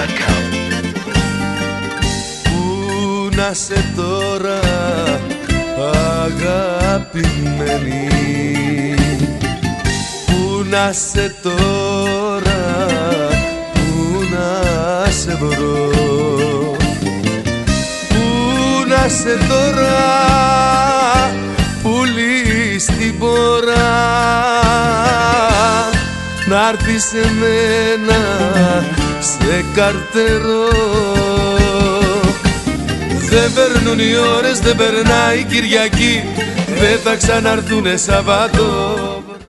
www.radiomaria.gr. Πού να σε τώρα αγαπημένη, πού να σε τώρα, πού να σε βρω, πού να σε τώρα, πουλί στην πορά, να'ρθεις σε μένα σε καρτερό. Δεν περνούν οι ώρες, δεν περνάει Κυριακή, δεν θα ξαναρθούνε Σαββάτο.